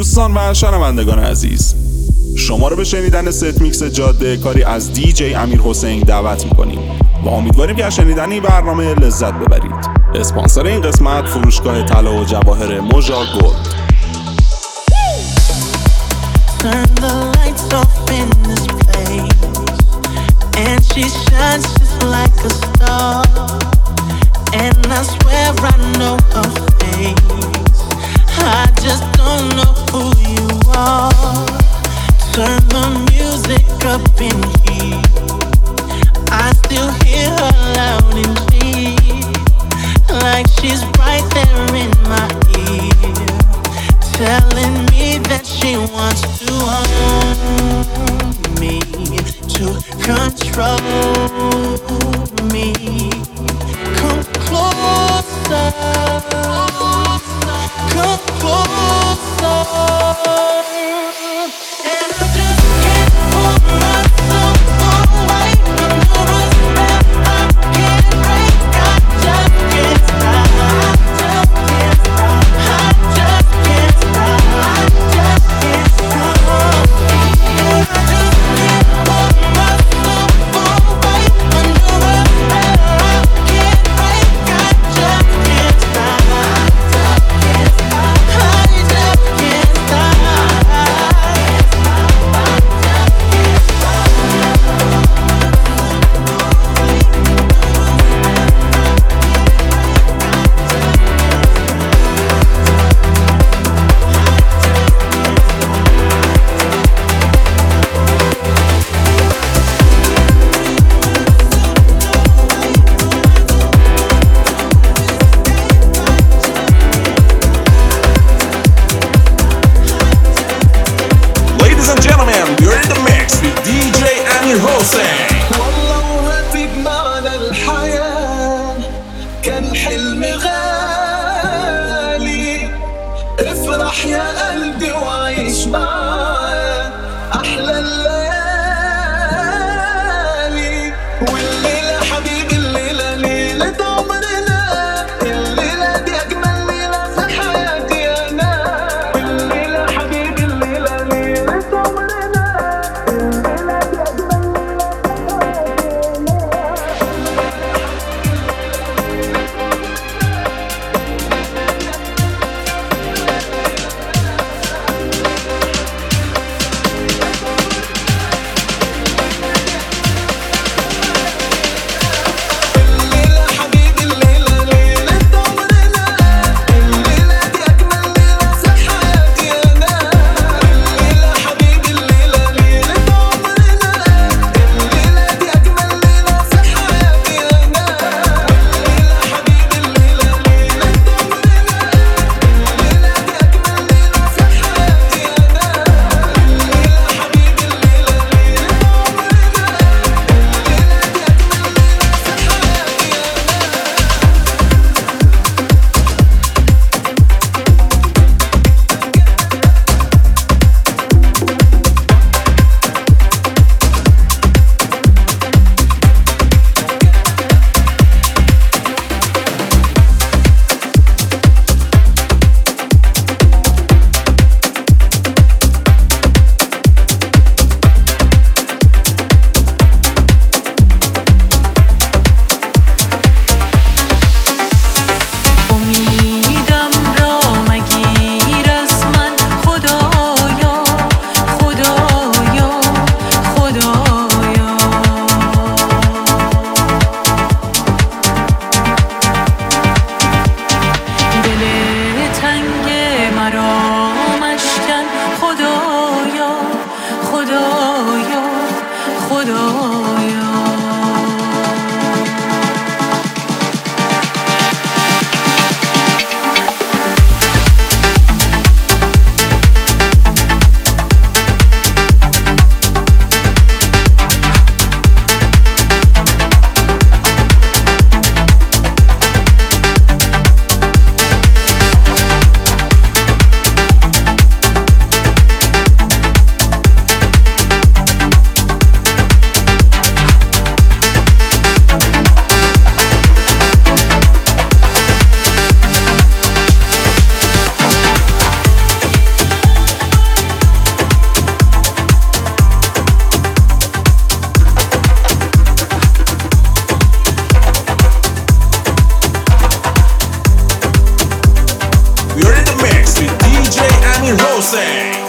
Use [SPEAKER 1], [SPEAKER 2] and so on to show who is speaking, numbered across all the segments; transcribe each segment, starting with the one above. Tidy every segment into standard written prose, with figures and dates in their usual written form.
[SPEAKER 1] دوستان و شنوندگان عزیز، شما رو به شنیدن ست میکس جاده کاری از دیجی امیر حسین دعوت میکنیم و امیدواریم که از شنیدن این برنامه لذت ببرید. اسپانسر این قسمت فروشگاه طلا و جواهر موژا گلد.
[SPEAKER 2] Turn the lights off in this place, and she shines just like a star, and I swear I know her face, I just don't know who you are. Turn the music up in here, I still hear her loud and clear, like she's right there in my ear, telling me that she wants to own me, to control me. Come closer, come closer. And I just can't pull myself away from your spell. I can't break, I just can't stop. I just can't stop. I just can't stop. I just can't pull myself away from your spell. I can't break, I just can't stop. I just can't stop.
[SPEAKER 1] Ladies and gentlemen, you're in the mix with DJ Amir Hossein.
[SPEAKER 3] والله وهاتك معنا الحياة كان حلم غالي افرح يا قلبي وعيش معاه أحلى الليالي والليلة حبيبي الليلة ليلة عمرنا الليلة دي أجمل ليلة في حياتي أنا والليلة حبيبي الليلة ليلة عمرنا الليلة دي أجمل ليلة في حياتي أنا
[SPEAKER 1] حسین.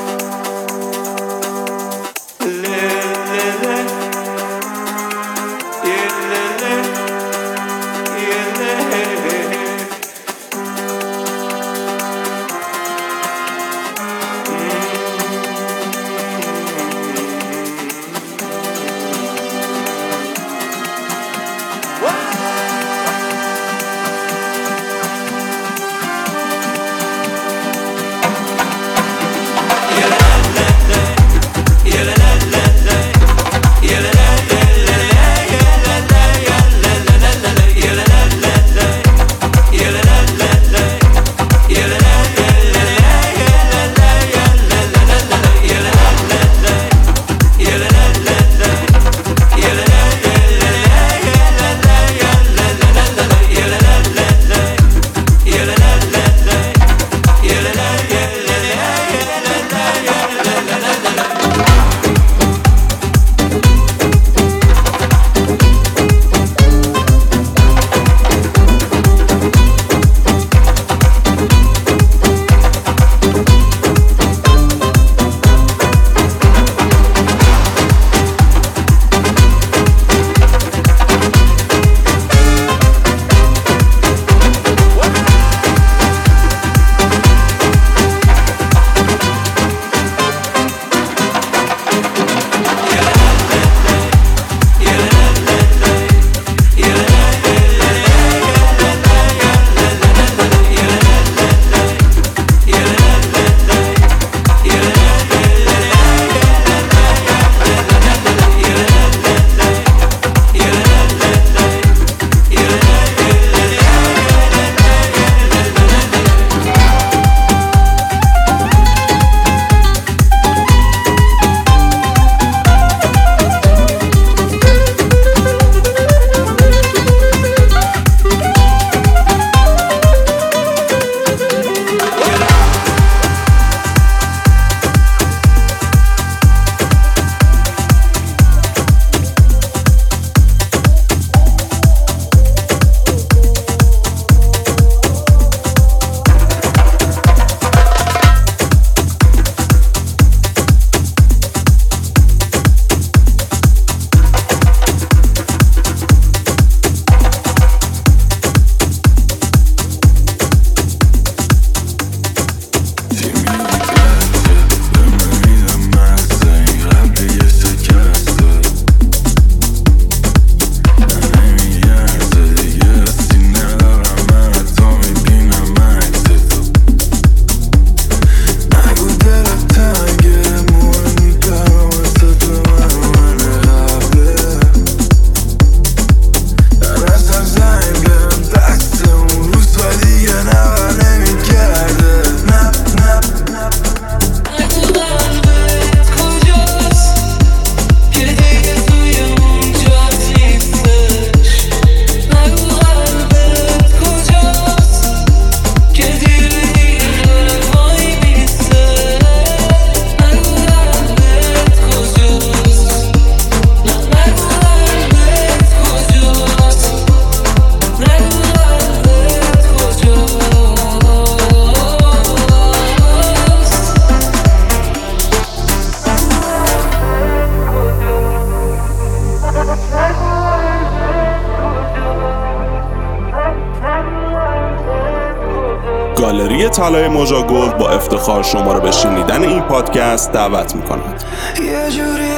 [SPEAKER 1] گالری طلای موجا گلد با افتخار شما رو به شنیدن این پادکست دعوت می‌کند.
[SPEAKER 4] یه جوری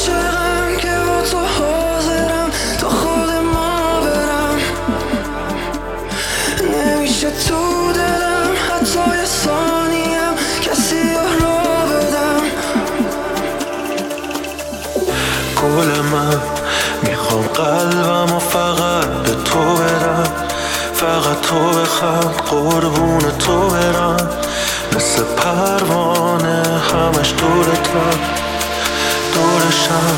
[SPEAKER 4] عاشقم که با تو حاضرم تا خود ما برم، نمیشه تو دلم حتی یه ثانیم کسی رو بدم. گل من میخوام قلبم و فقط به تو بدم، فقط تو بخند قربون تو برم، مثل پروانه همش دورتم دورشم.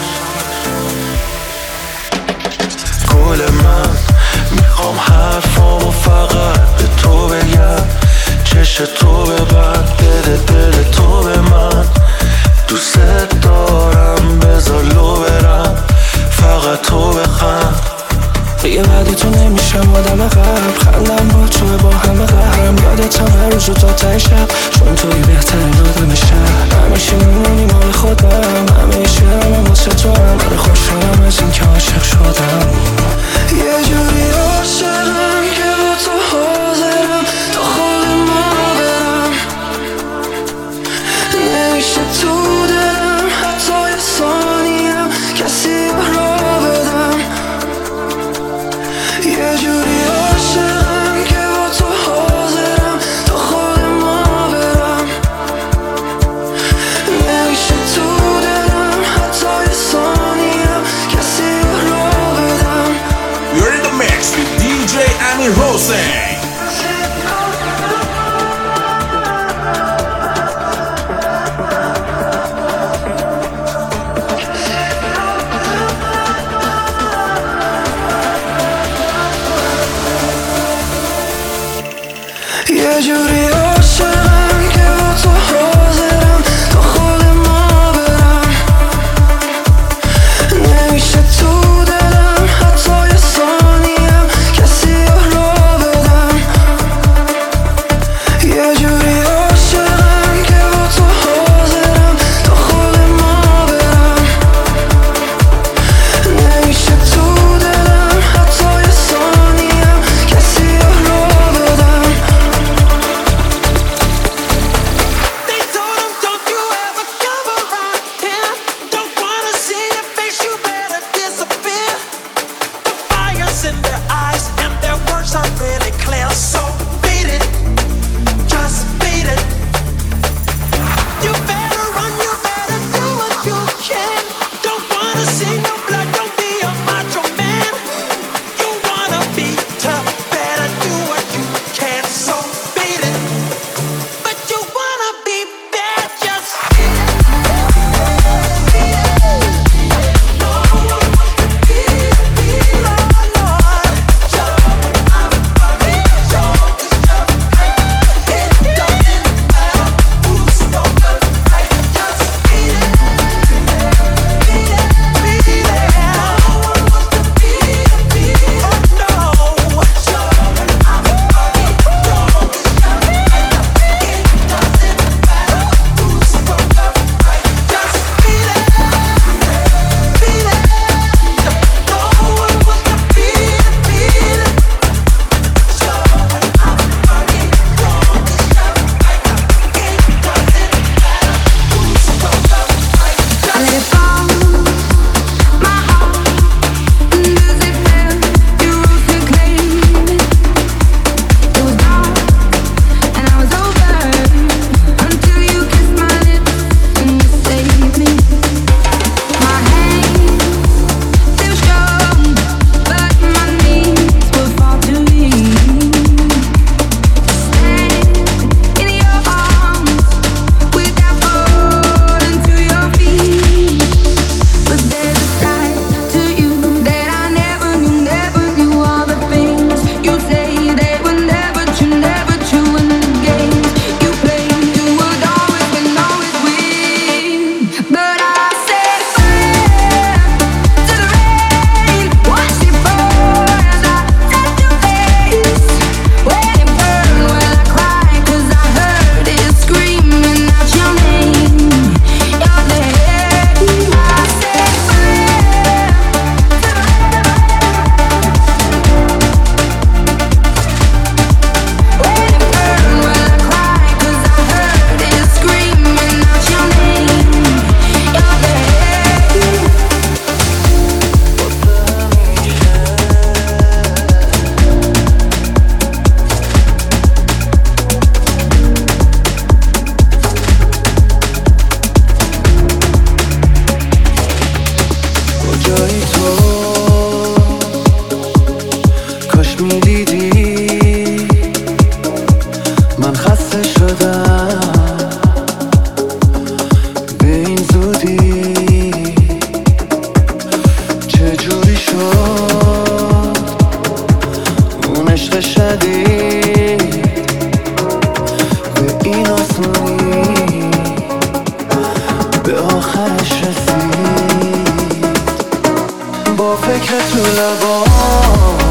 [SPEAKER 4] گل من میخوام حرفامو فقط به تو بگم، چش تو ببر بده دل تو به من، دوست دارم بذار لو برم، فقط تو بخند. دیگه بعد تو نمیشم آدم قبل. خندم با توه با همه قهرم، یادتم هر روز تا ته شب، چون توی بهترین آدم شهر. همیشه میمونی مال خودم، همه شعرم واسه تو هم. آره خوشحالم از این که عاشق شدم. یه جوری عاشقم که با تو حاضرم تا خود ما برم. نمیشه تو دلم حتی یه ثانیم کسی را بدم. یه جوری عاشقم که با تو حاضرم تا خود ما برم. نمیشه تو دلم حتی یه ثانیم کسی را بدم.
[SPEAKER 1] You're in the mix with DJ Amir Hossein.
[SPEAKER 4] یه جوری عاشقم که با تو حاضرم تا خود ما برم. نمیشه تو دلم حتی یه ثانیم کسی را بدم. یه جوری عاشقم که با تو حاضرم تا خود ما برم. نمیشه تو دلم حتی یه ثانیم کسی را بدم.
[SPEAKER 2] They told him, don't you ever come around him. Don't wanna see your face, you better disappear. The fire's in their eyes and their words are really clear. So beat it, just beat it. You better run, you better do what you can. Don't wanna see no blood, don't be a macho man. You wanna be tough, better do what you can. So beat it. But you wanna be bad, just beat it. Beat it. No one wants to beat it, oh Lord. Show, I'm a beat, show, it's just right. It doesn't matter who's stronger, right? Just beat it. Beat it, beat it. No one wants to beat it, oh no. Show, I'm a beat, show, it's just right. It doesn't matter who's stronger, right? Just beat it, beat it. No one wants to beat it, beat it. Show, I'm a beat, show, it's just right. It doesn't matter who's stronger, right?
[SPEAKER 5] I let it fall, my heart. Does it feel you rose to claim it? It was dark and I was over until you kissed my lips and you saved me. My hands still strong, but my knees will fall too weak. Stand in your arms without falling to your feet. But there's a side to you that I never knew all the things you say they were never true, and the games you play, you would always win, But I said farewell to the rain, watch it pour as I touch your face. When it burned, when I cried, 'cause I heard it screaming out your name, your name. I said farewell to the rain. When it burned, when I cried, 'cause I heard it screaming out your name, your name.
[SPEAKER 4] کجایی تو؟ کاش میدیدی من خسته شدم به این زودی. چجوری شد اون عشق شدید به این آسونی به آخرش رسید. با فکر تو لبام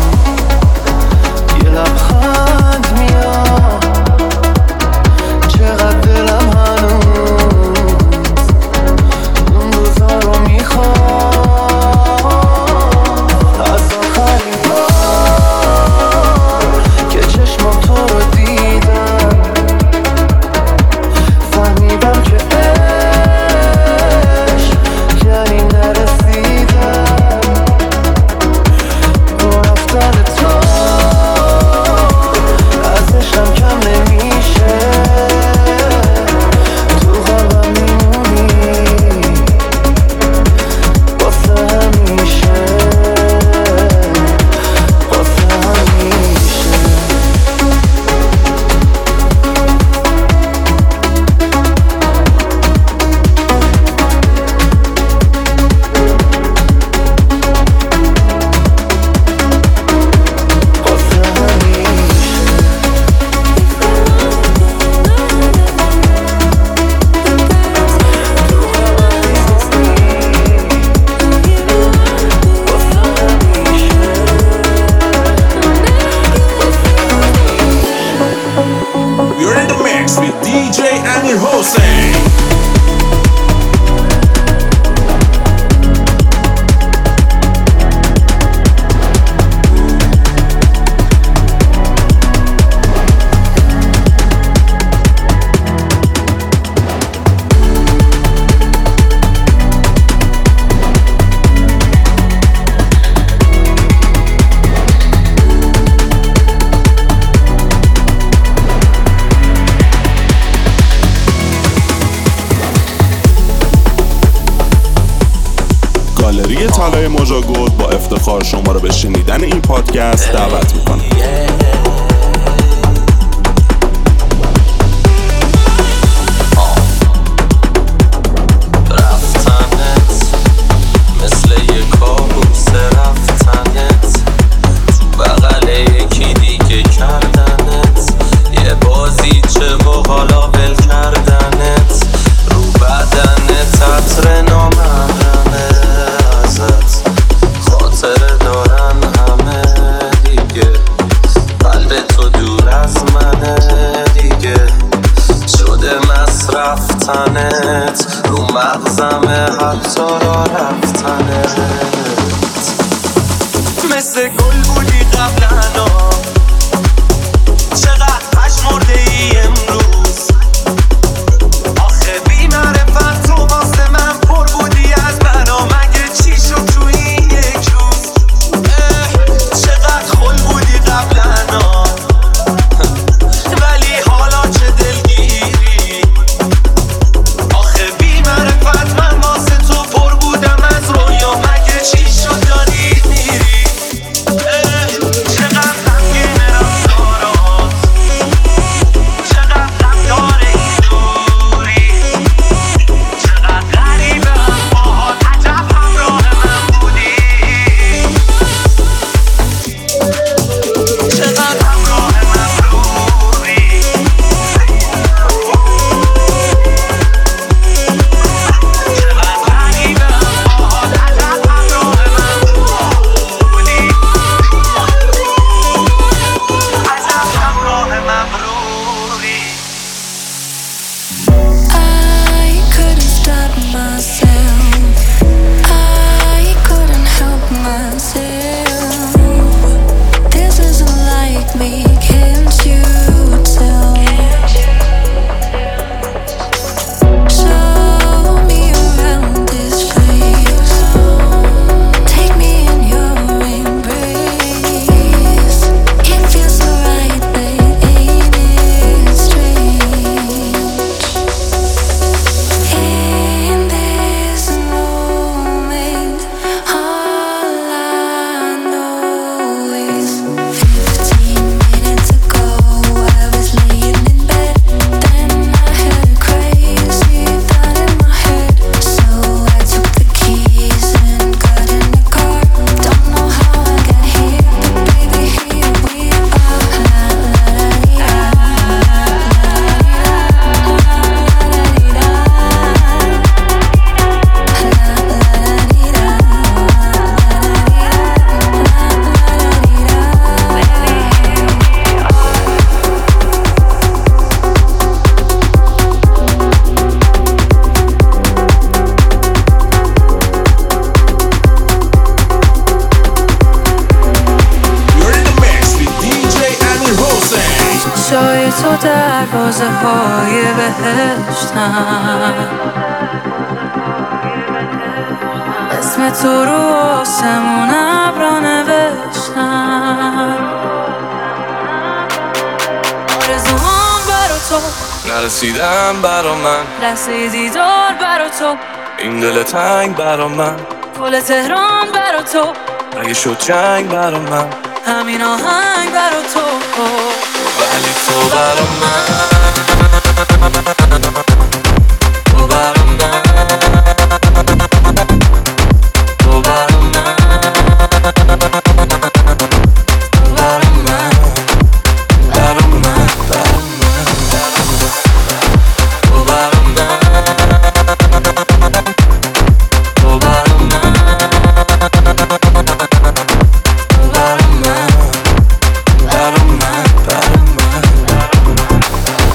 [SPEAKER 1] موژا گود با افتخار شما رو به شنیدن این پادکست دعوت میکنم.
[SPEAKER 4] رو مغزمه حتی را رفتنت مثل گل بودی قبلنا چقدر پشمرده ای امروز آخه بی معرفت تو واسه من پر بودی از بنا مگه چی شد تو این یک روز چقدر خل بودی قبلنا ولی حالا چه دلگیری آخه بی معرفت من واسه تو پر بودم از رویا مگه چی شد داری میری چقدر غمگین رفتارات چقدر غمدار این دوری چقدر غریبم باهات عجب همراه من بودی چقدر همراه من روری چقدر غریبم باهات عجب همراه من بودی عجب همراه من روری
[SPEAKER 5] I couldn't stop myself. I couldn't help myself. This isn't like me, can't you tell? Show me around this place. Take me in your embrace. It feels so right, babe, ain't it strange? In this moment, all I know is 15 minutes ago I was laying in bed. Then I had a crazy thought in my head. So I took the keys and got in the car. Don't know how I got here, but baby here we are. La la la
[SPEAKER 1] You're in the mix with DJ امیر حسین.
[SPEAKER 5] جای تو دروازه های بهشتم اسم تو رو آسمون ابرا نوشتم آرزوام برا تو
[SPEAKER 4] نرسیدم برا من
[SPEAKER 5] رسیدی دار برا تو
[SPEAKER 4] این دل تنگ برا من
[SPEAKER 5] گل تهران برا تو
[SPEAKER 4] اگه شد جنگ برا من
[SPEAKER 5] همین آهنگ برا تو
[SPEAKER 4] ولی تو برا من تو برا من تو برا من تو برا من برا من برا من تو برا من تو برا من تو برا من برا من برا من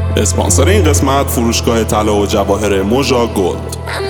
[SPEAKER 1] اسپانسر این قسمت فروشگاه طلا و جواهر موژا گلد.